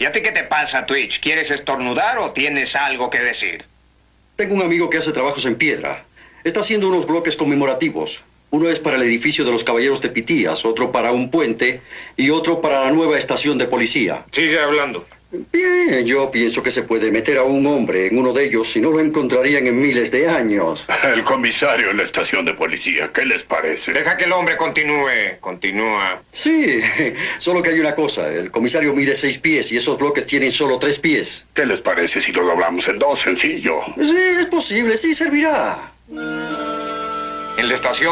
¿Y a ti qué te pasa, Twitch? ¿Quieres estornudar o tienes algo que decir? Tengo un amigo que hace trabajos en piedra. Está haciendo unos bloques conmemorativos. Uno es para el edificio de los Caballeros de Pitías, otro para un puente y otro para la nueva estación de policía. Sigue hablando. Bien, yo pienso que se puede meter a un hombre en uno de ellos si no lo encontrarían en miles de años. El comisario en la estación de policía, ¿qué les parece? Deja que el hombre continúe. Continúa. Sí, solo que hay una cosa. El comisario mide 6 pies y esos bloques tienen solo 3 pies. ¿Qué les parece si lo doblamos en 2, sencillo? Sí, es posible, sí servirá. En la estación